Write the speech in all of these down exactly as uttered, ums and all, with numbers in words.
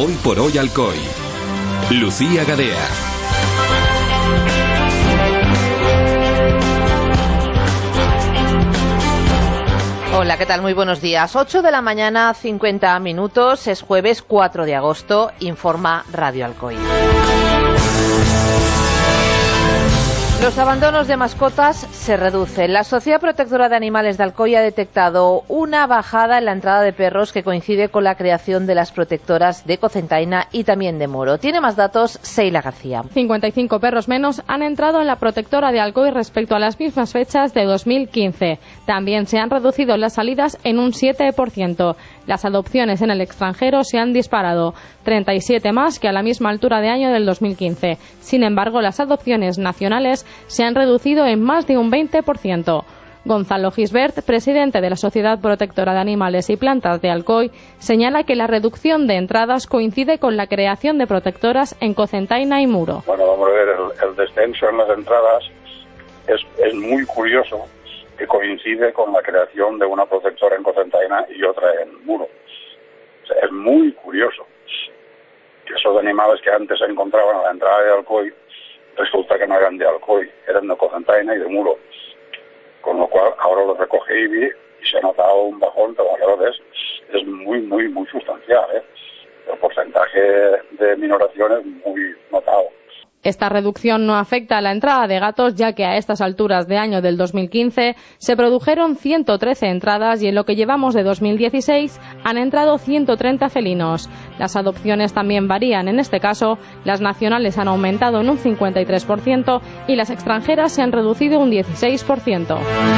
Hoy por hoy Alcoy. Lucía Gadea. Hola, ¿qué tal? Muy buenos días. ocho de la mañana, cincuenta minutos. Es jueves cuatro de agosto. Informa Radio Alcoy. Los abandonos de mascotas se reducen. La Sociedad Protectora de Animales de Alcoy ha detectado una bajada en la entrada de perros que coincide con la creación de las protectoras de Cocentaina y también de Muro. Tiene más datos Seila García. cincuenta y cinco perros menos han entrado en la protectora de Alcoy respecto a las mismas fechas de dos mil quince. También se han reducido las salidas en un siete por ciento. Las adopciones en el extranjero se han disparado, treinta y siete más que a la misma altura de año del dos mil quince. Sin embargo, las adopciones nacionales se han reducido en más de un veinte por ciento. Gonzalo Gisbert, presidente de la Sociedad Protectora de Animales y Plantas de Alcoy, señala que la reducción de entradas coincide con la creación de protectoras en Cocentaina y Muro. Bueno, vamos a ver, el, el descenso en las entradas es, es muy curioso, que coincide con la creación de una protectora en Cocentaina y otra en Muro. O sea, es muy curioso que esos animales que antes se encontraban a la entrada de Alcoy resulta que no eran de Alcoy, eran de Cocentaina y de Muro, con lo cual ahora los recoge I B I y se ha notado un bajón, pero la es, es muy, muy, muy sustancial, ¿eh? El porcentaje de minoración es muy notado. Esta reducción no afecta a la entrada de gatos, ya que a estas alturas de año del dos mil quince se produjeron ciento trece entradas y en lo que llevamos de dos mil dieciséis han entrado ciento treinta felinos. Las adopciones también varían. En este caso, las nacionales han aumentado en un cincuenta y tres por ciento y las extranjeras se han reducido un dieciséis por ciento.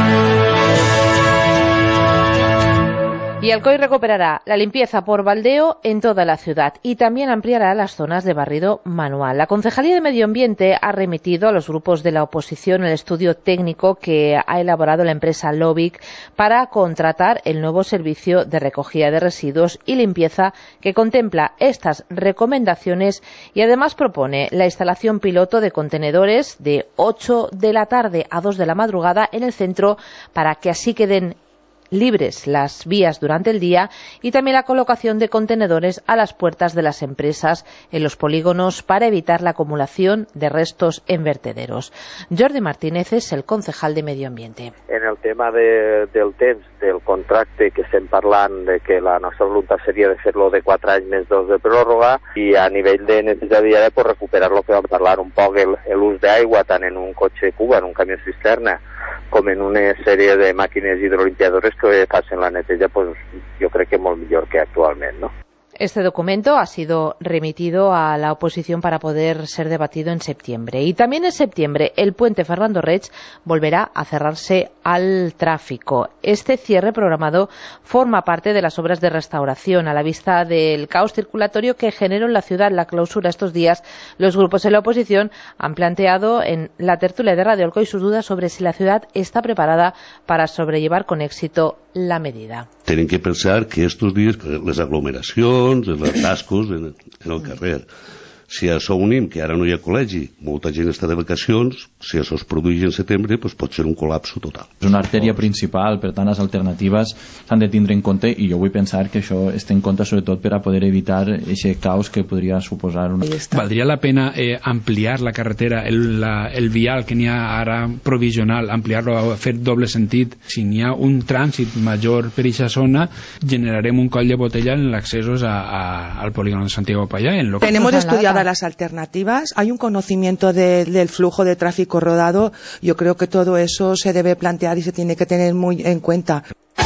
Y Alcoy recuperará la limpieza por baldeo en toda la ciudad y también ampliará las zonas de barrido manual. La Concejalía de Medio Ambiente ha remitido a los grupos de la oposición el estudio técnico que ha elaborado la empresa Lovic para contratar el nuevo servicio de recogida de residuos y limpieza que contempla estas recomendaciones y además propone la instalación piloto de contenedores de ocho de la tarde a dos de la madrugada en el centro para que así queden libres las vías durante el día y también la colocación de contenedores a las puertas de las empresas en los polígonos para evitar la acumulación de restos en vertederos. Jordi Martínez es el concejal de Medio Ambiente. En el tema de, del temps, del contracte que estem parlant de que la nostra voluntat seria de fer-lo de quatre anys més dos de pròrroga i a nivell de neteja diària pues, recuperar lo que vam parlar un poc l'ús d'aigua tant en un cotxe cuba, en un camió cisterna com en una sèrie de màquines hidrolimpiadores que facin la neteja, pues, jo crec que molt millor que actualment, ¿no? Este documento ha sido remitido a la oposición para poder ser debatido en septiembre. Y también en septiembre el puente Fernando Reig volverá a cerrarse al tráfico. Este cierre programado forma parte de las obras de restauración a la vista del caos circulatorio que generó en la ciudad la clausura estos días. Los grupos de la oposición han planteado en la tertulia de Radio Alcoy sus dudas sobre si la ciudad está preparada para sobrellevar con éxito la medida. Tienen que pensar que estos días les aglomeracions, els atascos en, en el carrer. Si a això unim que ara no hi ha col·legi, molta gent està de vacacions, si això es produeix en setembre, doncs pot ser un col·lapso total. És una artèria principal, per tant les alternatives s'han de tindre en compte i jo vull pensar que això es té en compte sobretot per a poder evitar aquest caos que podria suposar una... Valdria la pena eh, ampliar la carretera, el, la, el vial que n'hi ha ara provisional, ampliar-lo a fer doble sentit. Si n'hi ha un trànsit major per aquesta zona, generarem un coll de botella en l'accessos a, a, al polígono de Santiago Payá. En lo que... Tenemos estudiadas las alternativas, hay un conocimiento de, del flujo de tráfico rodado. Yo creo que todo eso se debe plantear y se tiene que tener muy en cuenta.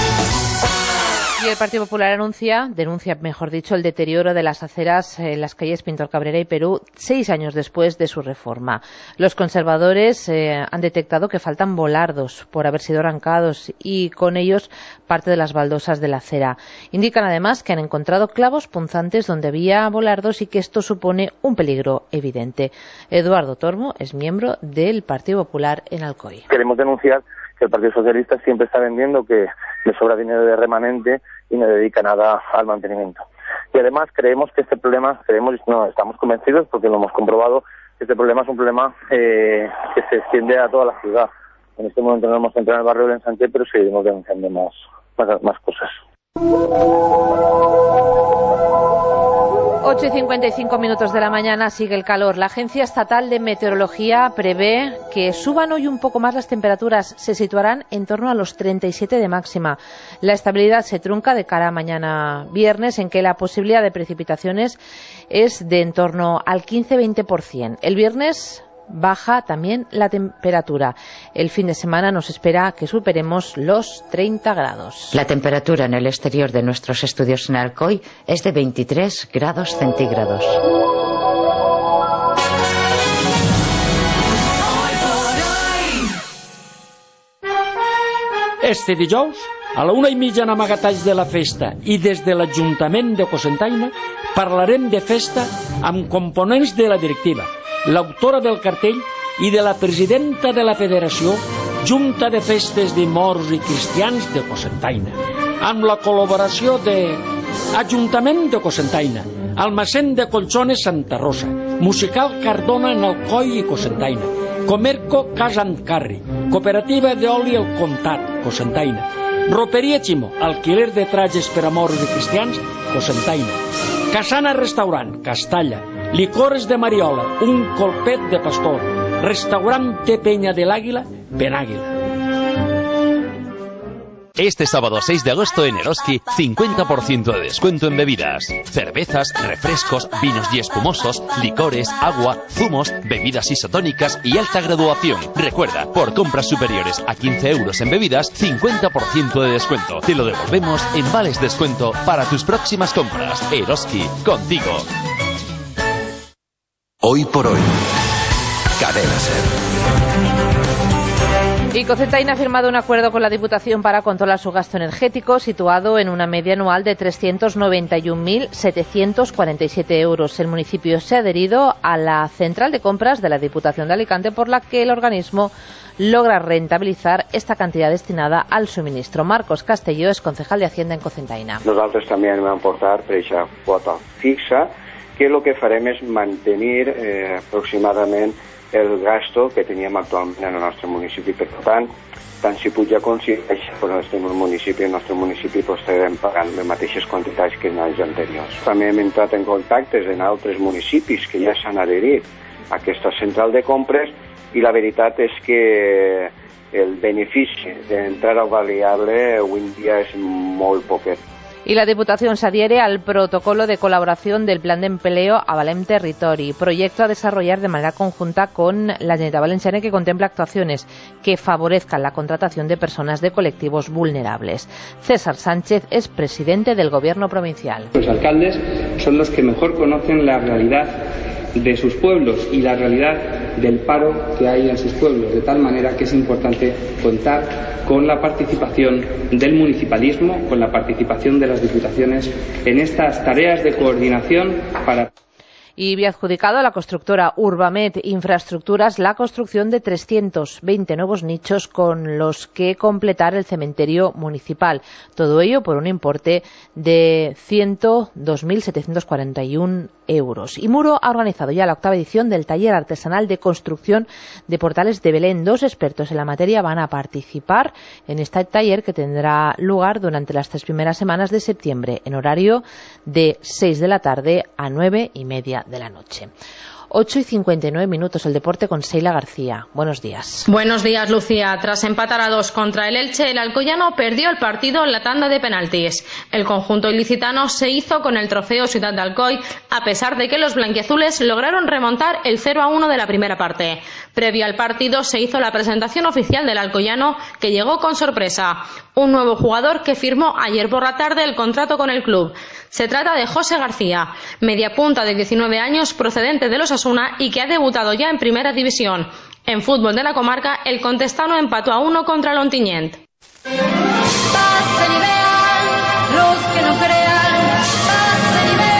Y el Partido Popular anuncia, denuncia mejor dicho, el deterioro de las aceras en las calles Pintor Cabrera y Perú seis años después de su reforma. Los conservadores eh, han detectado que faltan volardos por haber sido arrancados y con ellos parte de las baldosas de la acera. Indican además que han encontrado clavos punzantes donde había volardos y que esto supone un peligro evidente. Eduardo Tormo es miembro del Partido Popular en Alcoy. Queremos denunciar que el Partido Socialista siempre está vendiendo que le sobra dinero de remanente y no dedica nada al mantenimiento. Y además creemos que este problema, creemos, no, estamos convencidos porque lo hemos comprobado, que este problema es un problema eh, que se extiende a toda la ciudad. En este momento no hemos entrado en el barrio de Ensanche, pero seguiremos denunciando más, más, más cosas. ocho y cincuenta y cinco minutos de la mañana, sigue el calor. La Agencia Estatal de Meteorología prevé que suban hoy un poco más las temperaturas. Se situarán en torno a los treinta y siete de máxima. La estabilidad se trunca de cara a mañana viernes, en que la posibilidad de precipitaciones es de en torno al quince a veinte por ciento. El viernes baja también la temperatura. El fin de semana nos espera que superemos los treinta grados. La temperatura en el exterior de nuestros estudios en Alcoy es de veintitrés grados centígrados. Este dijous, a la una i mitja en Amagatalls de la Festa i des de l'Ajuntament de Cocentaina parlarem de festa amb components de la directiva, l'autora del cartell i de la presidenta de la Federació Junta de Festes de Morts i Cristians de Cocentaina, amb la col·laboració de Ajuntament de Cocentaina, Almacén de Colchones Santa Rosa, Musical Cardona en Alcoi i Cocentaina, Comerco Casa Antcarri, Cooperativa d'Oli El Comtat, Cocentaina, Roperia Ximo, alquiler de trajes per a morts i cristians, Cocentaina, Casana Restaurant, Castalla, Licores de Mariola, un colpet de pastor, Restaurante Peña del Águila, Penáguila. Este sábado seis de agosto en Eroski, cincuenta por ciento de descuento en bebidas. Cervezas, refrescos, vinos y espumosos, licores, agua, zumos, bebidas isotónicas y alta graduación. Recuerda, por compras superiores a quince euros en bebidas, cincuenta por ciento de descuento. Te lo devolvemos en vales descuento para tus próximas compras. Eroski, contigo. Hoy por hoy, Cadena Ser. Y Cocentaina ha firmado un acuerdo con la Diputación para controlar su gasto energético, situado en una media anual de trescientos noventa y un mil setecientos cuarenta y siete euros. El municipio se ha adherido a la central de compras de la Diputación de Alicante, por la que el organismo logra rentabilizar esta cantidad destinada al suministro. Marcos Castelló es concejal de Hacienda en Cocentaina. Nosaltres també hem aportat per aquesta quota fixa, que el que farem és mantenir eh, aproximadament el gasto que teníem actualment en el nostre municipi. Per tant, tant si puja com si baixa, però estem en un municipi, el nostre municipi pues, estarem pagant les mateixes quantitats que en anys anteriors. També hem entrat en contactes en altres municipis que ja s'han adherit a aquesta central de compres i la veritat és que el benefici d'entrar al variable avui en dia és molt poquet. Y la Diputación se adhiere al protocolo de colaboración del Plan de Empleo Avalem Territori, proyecto a desarrollar de manera conjunta con la Generalitat Valenciana, que contempla actuaciones que favorezcan la contratación de personas de colectivos vulnerables. César Sánchez es presidente del Gobierno provincial. Los alcaldes son los que mejor conocen la realidad de sus pueblos y la realidad del paro que hay en sus pueblos, de tal manera que es importante contar con la participación del municipalismo, con la participación de las diputaciones en estas tareas de coordinación para... Y había adjudicado a la constructora Urbamet Infraestructuras la construcción de trescientos veinte nuevos nichos con los que completar el cementerio municipal. Todo ello por un importe de ciento dos mil setecientos cuarenta y uno euros. Y Muro ha organizado ya la octava edición del taller artesanal de construcción de portales de Belén. Dos expertos en la materia van a participar en este taller, que tendrá lugar durante las tres primeras semanas de septiembre, en horario de seis de la tarde a nueve y media de la noche. ocho y cincuenta y nueve minutos, el deporte con Sheila García. Buenos días. Buenos días, Lucía. Tras empatar a dos contra el Elche, el alcoyano perdió el partido en la tanda de penaltis. El conjunto ilicitano se hizo con el trofeo Ciudad de Alcoy, a pesar de que los blanquiazules lograron remontar el cero a uno de la primera parte. Previo al partido se hizo la presentación oficial del alcoyano, que llegó con sorpresa. Un nuevo jugador que firmó ayer por la tarde el contrato con el club. Se trata de José García, mediapunta de diecinueve años, procedente de los Osasuna y que ha debutado ya en Primera División. En fútbol de la comarca, el contestano empató a uno contra el Ontinyent. Pasen y vean, los que no crean, pasen y vean.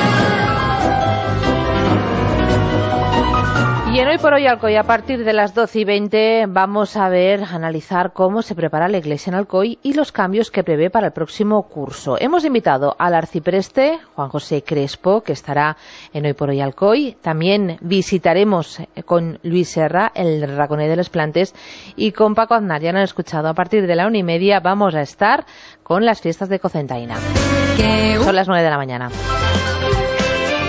Y en Hoy por Hoy Alcoy, a partir de las doce y veinte, vamos a ver, analizar cómo se prepara la Iglesia en Alcoy y los cambios que prevé para el próximo curso. Hemos invitado al arcipreste Juan José Crespo, que estará en Hoy por Hoy Alcoy. También visitaremos con Luis Serra el Raconet de los Plantes, y con Paco Aznar, ya lo han escuchado, a partir de la una y media vamos a estar con las fiestas de Cocentaina. Son las nueve de la mañana.